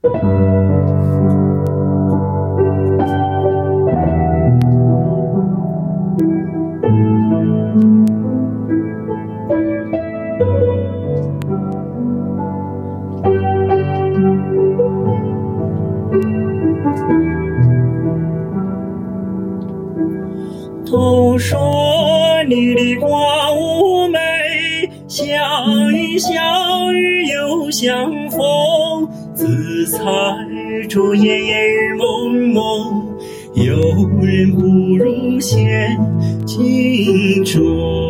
都说你的瓜妩美，笑语笑语又相逢，自采着烟烟雨蒙蒙，有人不如现镜中。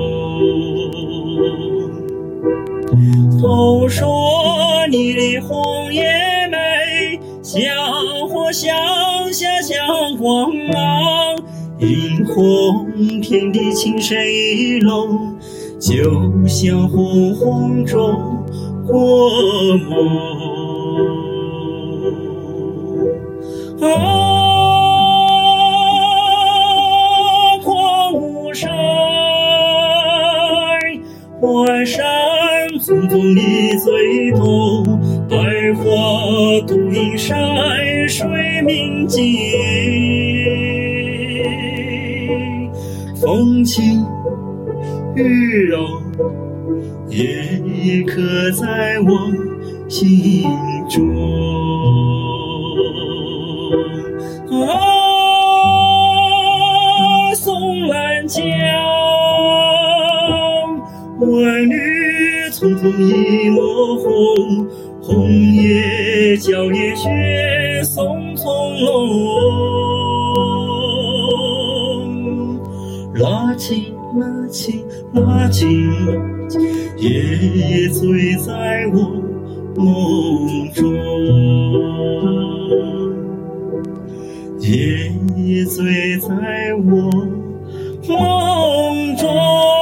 都说你的红叶美，小火向下像光芒，映红天地情深意浓，就像红红中过梦。狂舞山，环山丛丛你最动，百花独映山水明镜。风轻雨柔，夜夜刻在我心中。松兰江，万缕匆匆一抹红，红叶娇艳雪送从容。拉近拉近拉近拉近，夜夜醉在我梦中，夜夜醉在我梦中。